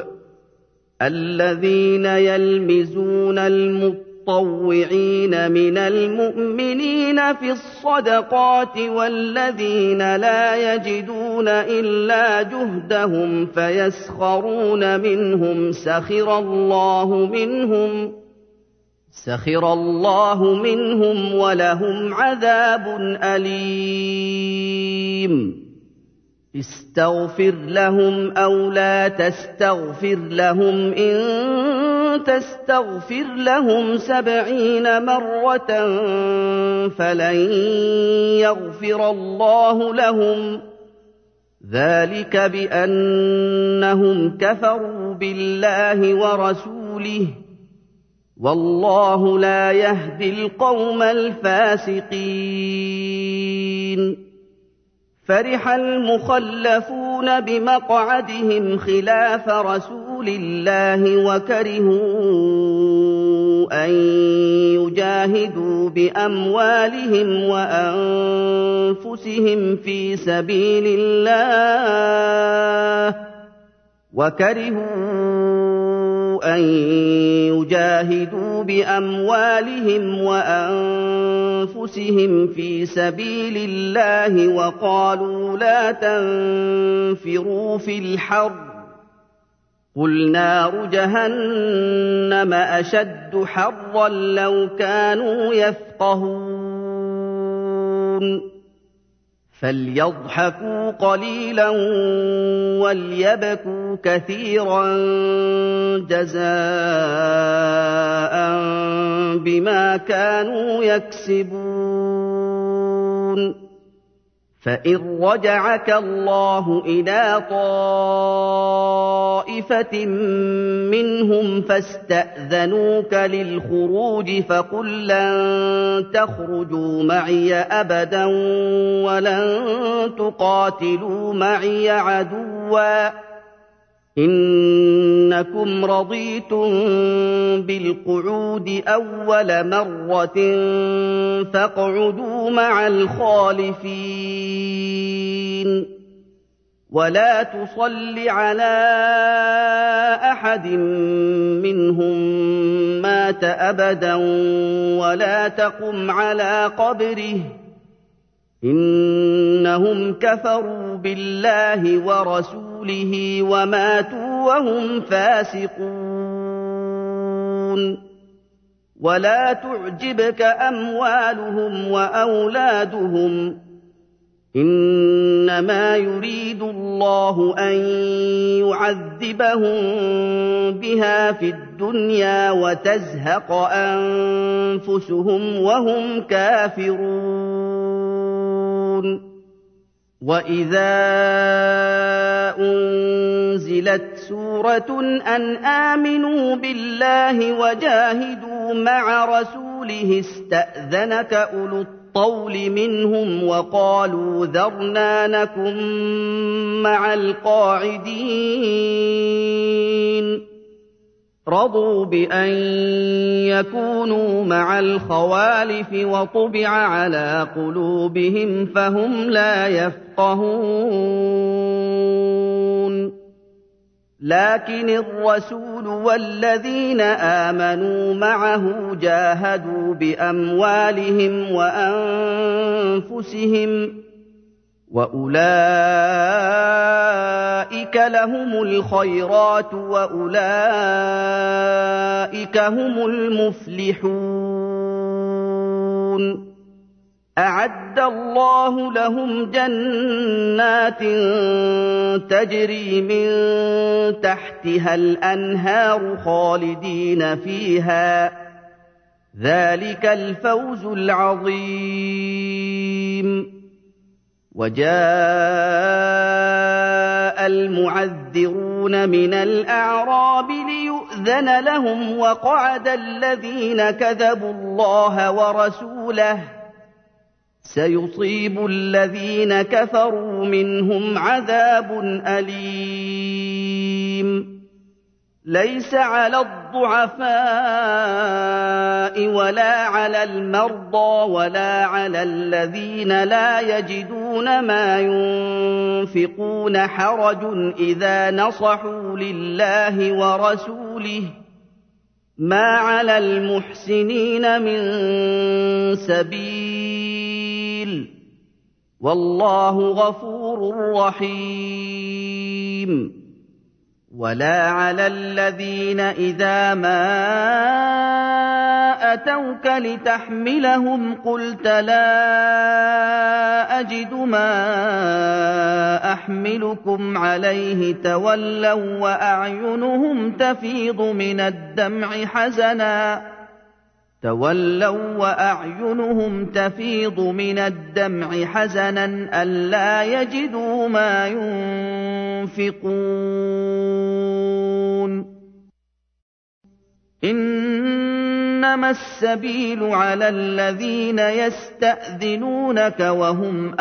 الذين يلمزون المطوعين من المؤمنين في الصدقات والذين لا يجدون إلا جهدهم فيسخرون منهم سخر الله منهم سخر الله منهم ولهم عذاب أليم استغفر لهم أو لا تستغفر لهم إن تستغفر لهم سبعين مرة فلن يغفر الله لهم ذلك بأنهم كفروا بالله ورسوله والله لا يهدي القوم الفاسقين فرح المخلفون بمقعدهم خلاف رسول الله وكرهوا أن يجاهدوا بأموالهم وأنفسهم في سبيل الله وكرهوا أن يجاهدوا بأموالهم وأنفسهم في سبيل الله وقالوا لا تنفروا في الحر قل نار جهنم أشد حرا لو كانوا يفقهون فليضحكوا قليلا وليبكوا كثيرا جزاء بما كانوا يكسبون فإن رجعك الله إلى طائفة منهم فاستأذنوك للخروج فقل لن تخرجوا معي أبدا ولن تقاتلوا معي عدوا إنكم رضيتم بالقعود أول مرة فاقعدوا مع الخالفين ولا تصل على أحد منهم مات أبدا ولا تقم على قبره إنهم كفروا بالله ورسوله وماتوا وهم فاسقون ولا تعجبك أموالهم وأولادهم إنما يريد الله أن يعذبهم بها في الدنيا وتزهق أنفسهم وهم كافرون وإذا أنزلت سورة أن آمنوا بالله وجاهدوا مع رسوله استأذنك أولو الطول منهم وقالوا ذرنا نكن مع القاعدين رضوا بأن يكونوا مع الخوالف وطبع على قلوبهم فهم لا يفقهون لكن الرسول والذين آمنوا معه جاهدوا بأموالهم وأنفسهم وأولئك لهم الخيرات وأولئك هم المفلحون أعد الله لهم جنات تجري من تحتها الأنهار خالدين فيها ذلك الفوز العظيم وجاء المعذرون من الأعراب ليؤذن لهم وقعد الذين كذبوا الله ورسوله سيصيب الذين كفروا منهم عذاب أليم ليس على الضعفاء ولا على المرضى ولا على الذين لا يجدون ما ينفقون حرج إذا نصحوا لله ورسوله ما على المحسنين من سبيل والله غفور رحيم ولا على الذين إذا ما أتوك لتحملهم قلت لا أجد ما أحملكم عليه تولوا وأعينهم تفيض من الدمع حزنا تولوا وأعينهم تفيض من الدمع حزنا ألا يجدوا ما ينفقون إنما السبيل على الذين يستأذنونك وهم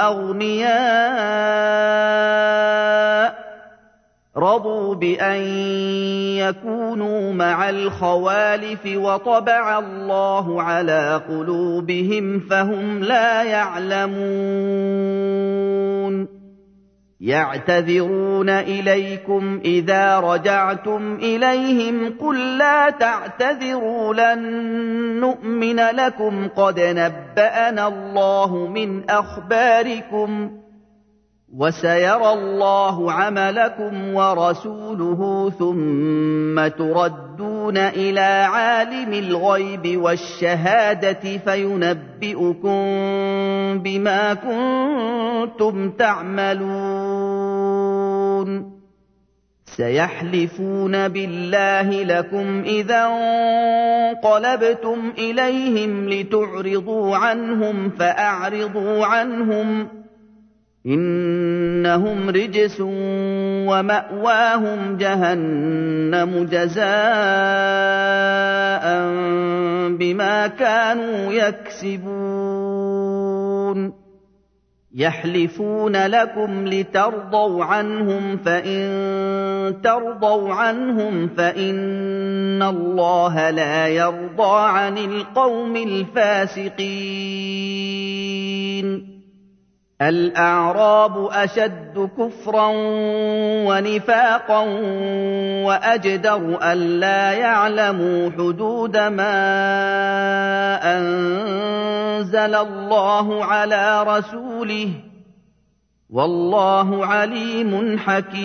أغنياء رضوا بأن يكونوا مع الخوالف وطبع الله على قلوبهم فهم لا يعلمون يعتذرون إليكم إذا رجعتم إليهم قل لا تعتذروا لن نؤمن لكم قد نبأنا الله من أخباركم وسيرى الله عملكم ورسوله ثم تردون إلى عالم الغيب والشهادة فينبئكم بما كنتم تعملون سيحلفون بالله لكم إذا انقلبتم إليهم لتعرضوا عنهم فأعرضوا عنهم إنهم رجس ومأواهم جهنم جزاء بما كانوا يكسبون يحلفون لكم لترضوا عنهم فإن ترضوا عنهم فإن الله لا يرضى عن القوم الفاسقين الأعراب أشد كفرا ونفاقا وأجدر ألا يعلموا حدود ما أنزل الله على رسوله والله عليم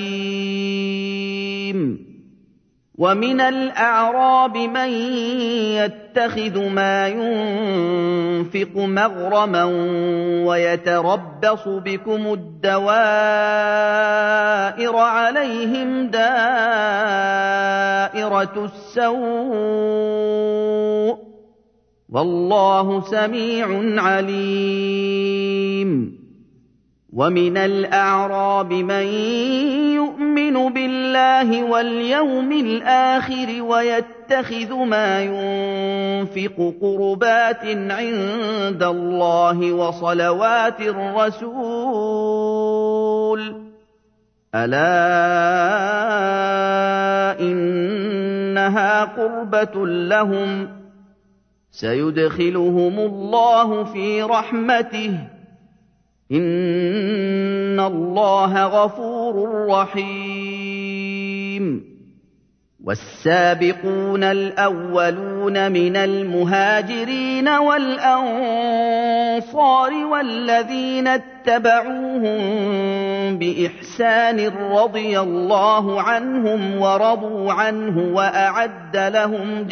حكيم ومن الأعراب من يتخذ ما ينفق مغرما ويتربص بكم الدوائر عليهم دائرة السوء والله سميع عليم وَمِنَ الْأَعْرَابِ مَن يُؤْمِنُ بِاللَّهِ وَالْيَوْمِ الْآخِرِ وَيَتَّخِذُ مَا يُنفِقُ قُرُبَاتٍ عِندَ اللَّهِ وَصَلَوَاتِ الرَّسُولِ ۚ أَلَا إِنَّهَا قُرْبَةٌ لَّهُمْ ۚ سَيُدْخِلُهُمُ اللَّهُ فِي رَحْمَتِهِ ۗ إِنَّ اللَّهَ غَفُورٌ رَّحِيمٌ وَالسَّابِقُونَ الْأَوَّلُونَ مِنَ الْمُهَاجِرِينَ وَالْأَنصَارِ وَالَّذِينَ اتَّبَعُوهُم بِإِحْسَانٍ رَّضِيَ اللَّهُ عَنْهُمْ وَرَضُوا عَنْهُ وَأَعَدَّ لَهُمْ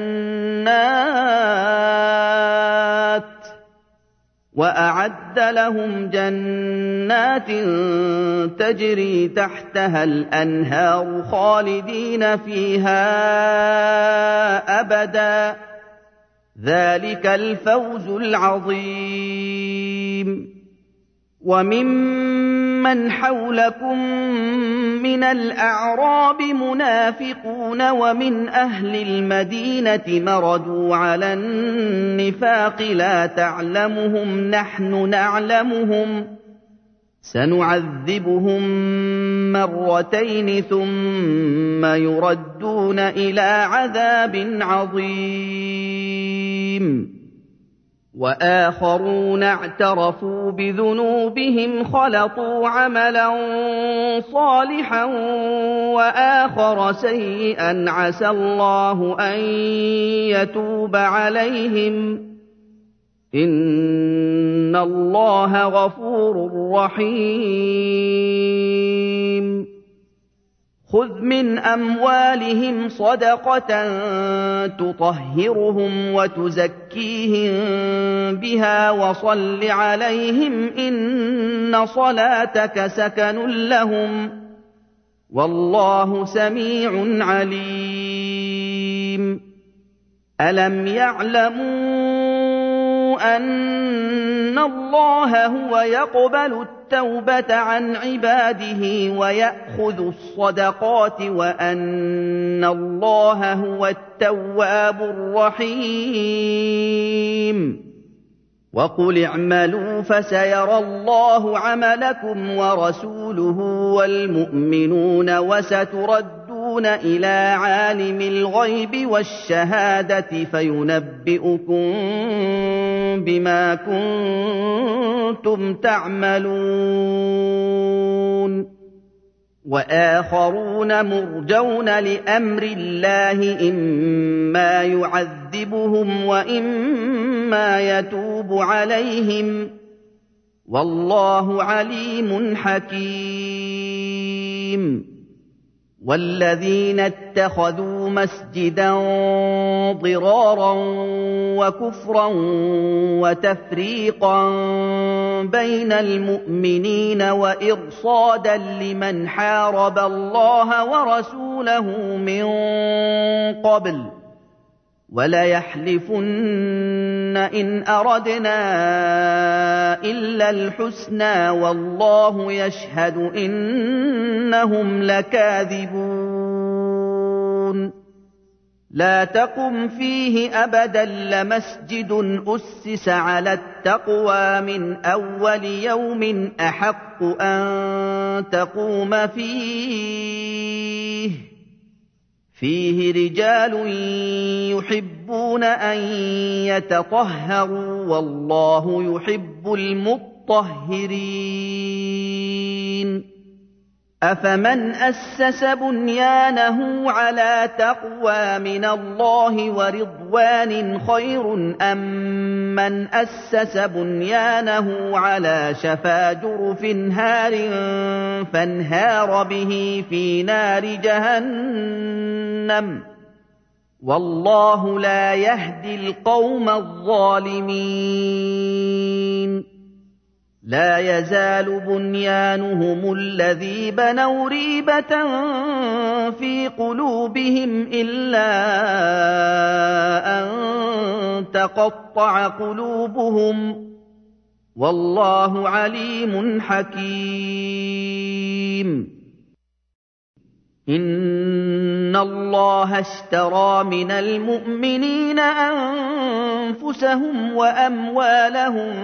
جَنَّاتٍ وَأَعَدَّ لَهُمْ جَنَّاتٍ تَجْرِي تَحْتَهَا الْأَنْهَارُ خَالِدِينَ فِيهَا أَبَدًا ۚ ذَٰلِكَ الْفَوْزُ الْعَظِيمُ وَمِمَّنْ حَوْلَكُم مِّنَ الْأَعْرَابِ مُنَافِقُونَ وَمِنْ أَهْلِ الْمَدِينَةِ مَرَدُوا عَلَى النِّفَاقِ لَا تَعْلَمُهُمْ نَحْنُ نَعْلَمُهُمْ ۚ سَنُعَذِّبُهُم مَّرَّتَيْنِ ثُمَّ يُرَدُّونَ إِلَىٰ عَذَابٍ عَظِيمٍ وَآخَرُونَ اعْتَرَفُوا بِذُنُوبِهِمْ خَلَطُوا عَمَلًا صَالِحًا وَآخَرَ سَيِّئًا عَسَى اللَّهُ أَن يَتُوبَ عَلَيْهِمْ ۚ إِنَّ اللَّهَ غَفُورٌ رَّحِيمٌ خُذْ مِنْ أَمْوَالِهِمْ صَدَقَةً تُطَهِّرُهُمْ وَتُزَكِّيهِم بِهَا وَصَلِّ عَلَيْهِمْ ۖ إِنَّ صَلَاتَكَ سَكَنٌ لَّهُمْ ۗ وَاللَّهُ سَمِيعٌ عَلِيمٌ أَلَمْ يَعْلَمُوا أَنَّ اللَّهَ هُوَ يَقْبَلُ التَّوْبَةَ عَنْ عِبَادِهِ وَيَأْخُذُ الصَّدَقَاتِ وَأَنَّ اللَّهَ هُوَ التَّوَّابُ الرَّحِيمُ وَقُلِ اعْمَلُوا فَسَيَرَى اللَّهُ عَمَلَكُمْ وَرَسُولُهُ وَالْمُؤْمِنُونَ وَسَتُرَدُّونَ إِلَىٰ عَالِمِ الْغَيْبِ وَالشَّهَادَةِ فَيُنَبِّئُكُم بِمَا كُنتُمْ تَعْمَلُونَ وَآخَرُونَ مُرْجَوْنَ لِأَمْرِ اللَّهِ إِمَّا يُعَذِّبُهُمْ وَإِمَّا يَتُوبُ عَلَيْهِمْ ۗ وَاللَّهُ عَلِيمٌ حَكِيمٌ وَالَّذِينَ اتَّخَذُوا مَسْجِدًا ضِرَارًا وَكُفْرًا وَتَفْرِيقًا بَيْنَ الْمُؤْمِنِينَ وَإِرْصَادًا لِّمَنْ حَارَبَ اللَّهَ وَرَسُولَهُ مِن قَبْلُ ۚ وَلَيَحْلِفُنَّ إِنْ أَرَدْنَا إِلَّا الْحُسْنَىٰ وَاللَّهُ يَشْهَدُ إِنَّهُمْ لَكَاذِبُونَ لَا تَقُمْ فِيهِ أَبَدًا لَّمَسْجِدٌ أُسِّسَ عَلَى التَّقْوَىٰ مِنْ أَوَّلِ يَوْمٍ أَحَقُّ أَن تَقُومَ فِيهِ ۚ فِيهِ رِجَالٌ يُحِبُّونَ أَن يَتَطَهَّرُوا ۚ وَاللَّهُ يُحِبُّ الْمُطَّهِّرِينَ أَفَمَنْ أَسَّسَ بُنْيَانَهُ عَلَىٰ تَقْوَىٰ مِنَ اللَّهِ وَرِضْوَانٍ خَيْرٌ أَم مَّنْ أَسَّسَ بُنْيَانَهُ عَلَىٰ شَفَا جُرُفٍ هَارٍ فَانْهَارَ بِهِ فِي نَارِ جَهَنَّمَ ۗ وَاللَّهُ لَا يَهْدِي الْقَوْمَ الظَّالِمِينَ لَا يَزَالُ بُنْيَانُهُمُ الَّذِي بَنَوْا رِيبَةً فِي قُلُوبِهِمْ إِلَّا أَن تَقَطَّعَ قُلُوبُهُمْ ۗ وَاللَّهُ عَلِيمٌ حَكِيمٌ إِنَّ اللَّهَ اشْتَرَىٰ مِنَ الْمُؤْمِنِينَ أَنفُسَهُمْ وَأَمْوَالَهُم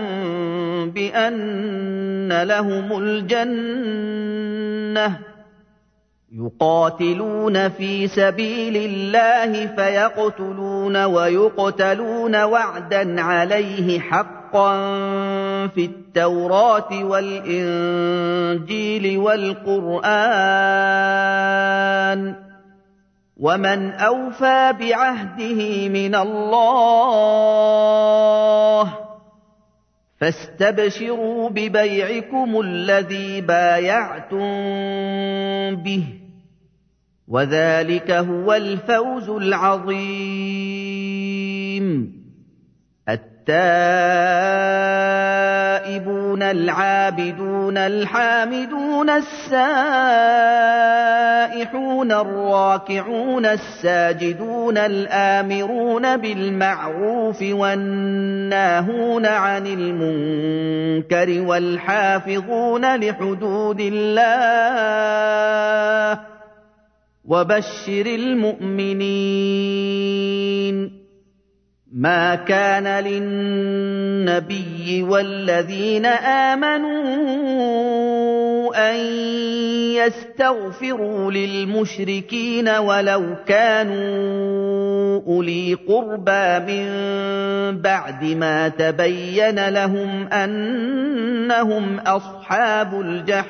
بِأَنَّ لَهُمُ الْجَنَّةَ يُقَاتِلُونَ فِي سَبِيلِ اللَّهِ فَيَقْتُلُونَ وَيُقْتَلُونَ وَعْدًا عَلَيْهِ حَقًّا فِي التَّوْرَاةِ وَالْإِنجِيلِ وَالْقُرْآنِ ۚ وَمَنْ أَوْفَىٰ بِعَهْدِهِ مِنَ اللَّهِ ۚ فَاسْتَبْشِرُوا بِبَيْعِكُمُ الَّذِي بَايَعْتُم بِهِ ۚ وَذَٰلِكَ هُوَ الْفَوْزُ الْعَظِيمُ التائبون العابدون الحامدون السائحون الراكعون الساجدون الآمرون بالمعروف والناهون عن المنكر والحافظون لحدود الله وبشر المؤمنين ما كان للنبي والذين آمنوا أن يستغفروا للمشركين ولو كانوا أولي قربى من بعد ما تبين لهم أنهم أصحاب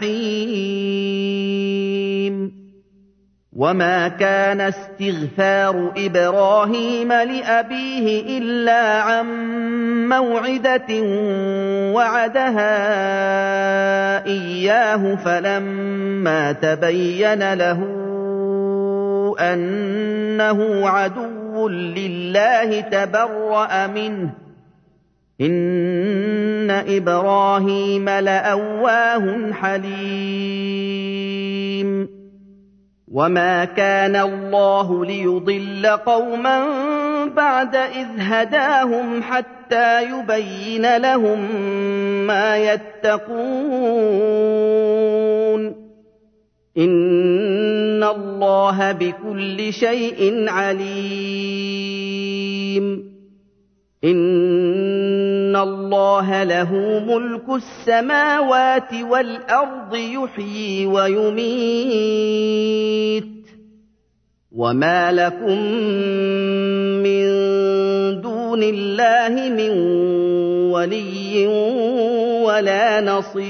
الجحيم وما كان استغفار إبراهيم لأبيه إلا عن موعدة وعدها إياه فلما تبين له أنه عدو لله تبرأ منه إن إبراهيم لأواه حليم وما كان الله ليضل قوما بعد إذ هداهم حتى يبين لهم ما يتقون إن الله بكل شيء عليم إن الله له ملك السماوات والأرض يحيي ويميت وما لكم من دون الله من ولي ولا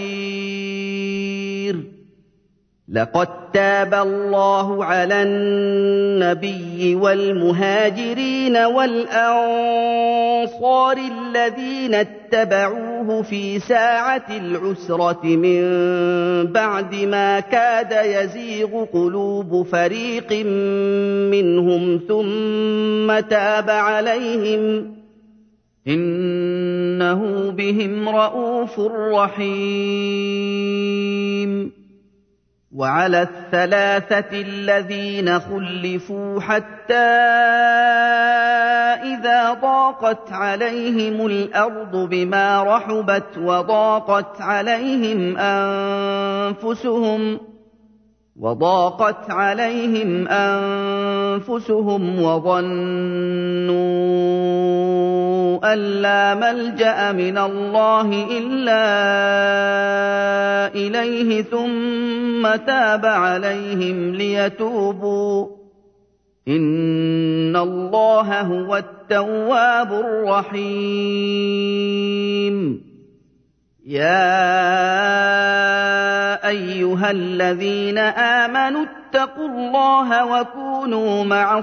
نصير لقد تاب الله على النبي والمهاجرين والأنصار الذين اتبعوه في ساعة العسرة من بعد ما كاد يزيغ قلوب فريق منهم ثم تاب عليهم إنه بهم رءوف رحيم وعلى الثلاثة الذين خلفوا حتى إذا ضاقت عليهم الأرض بما رحبت وضاقت عليهم أنفسهم وضاقت عليهم أنفسهم وظنوا أن لا ملجأ من الله إلا إليه ثم تاب عليهم ليتوبوا إن الله هو التواب الرحيم يا أيها الذين آمنوا اتقوا الله وكونوا مع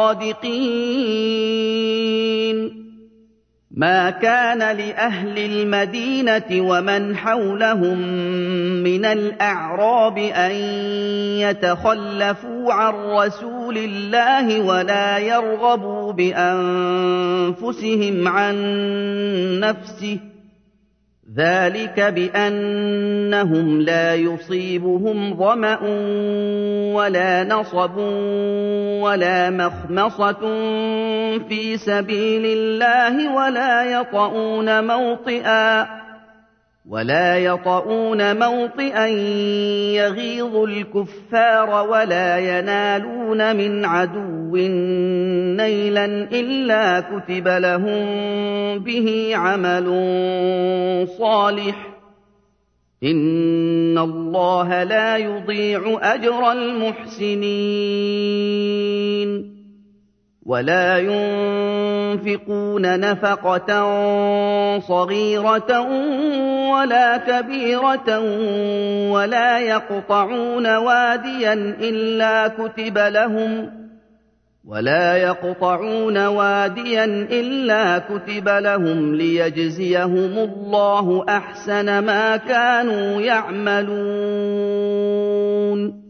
الصادقين ما كان لأهل المدينة ومن حولهم من الأعراب أن يتخلفوا عن رسول الله ولا يرغبوا بأنفسهم عن نفسه ذلك بأنهم لا يصيبهم ظمأ ولا نصب ولا مخمصة في سبيل الله ولا يطؤون موطئا ولا يطؤون موطئا يغيظ الكفار ولا ينالون من عدو نيلا إلا كتب لهم به عمل صالح إن الله لا يضيع أجر المحسنين ولا ينفقون نفقة صغيرة ولا كبيرة ولا يقطعون واديا إلا كتب لهم ولا يقطعون واديا إلا كتب لهم ليجزيهم الله أحسن ما كانوا يعملون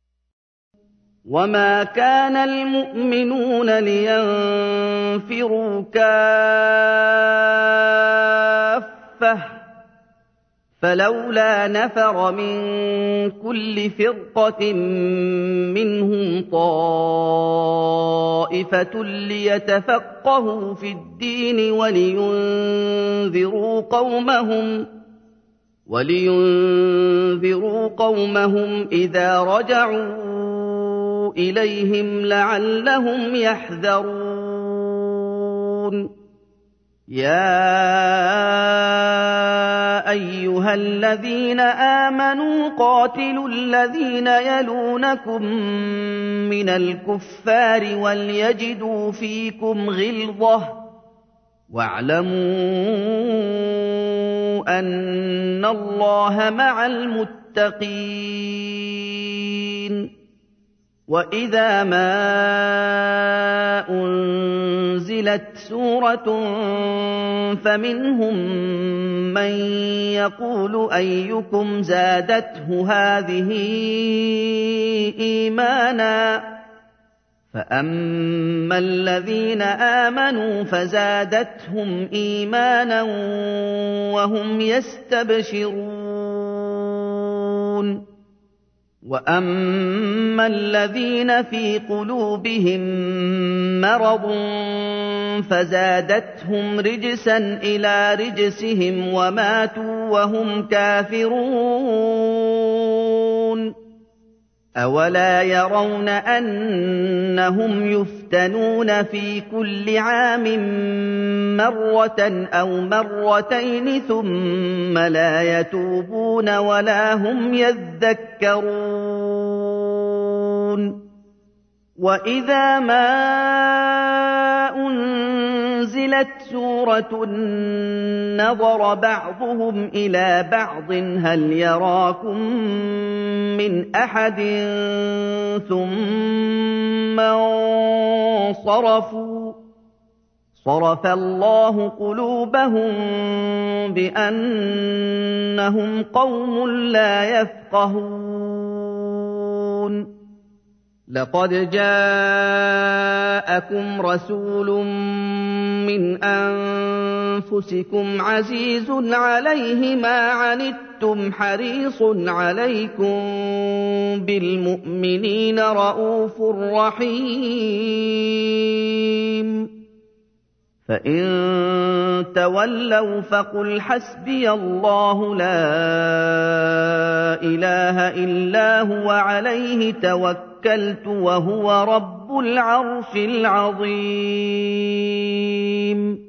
وما كان المؤمنون لينفروا كافة فلولا نفر من كل فرقة منهم طائفة ليتفقهوا في الدين ولينذروا قومهم ولينذروا قومهم إذا رجعوا إليهم لعلهم يحذرون يا أيها الذين آمنوا قاتلوا الذين يلونكم من الكفار وليجدوا فيكم غلظة واعلموا أن الله مع المتقين وإذا ما أنزلت سورة فمنهم من يقول أيكم زادته هذه إيمانا فأما الذين آمنوا فزادتهم إيمانا وهم يستبشرون وأما الذين في قلوبهم مرض فزادتهم رجسا إلى رجسهم وماتوا وهم كافرون أولا يرون أنهم يفتنون في كل عام مرة أو مرتين ثم لا يتوبون ولا هم يذكرون وإذا ما أنزلت سورة نظر بعضهم إلى بعض هل يراكم من أحد ثم انصرفوا صرف الله قلوبهم بأنهم قوم لا يفقهون لقد جاءكم رسول من أنفسكم عزيز عليه ما عنتم حريص عليكم بالمؤمنين رءوف رحيم فإن تولوا فقل حسبي الله لا إله إلا هو عليه توكلت وهو رب العرش العظيم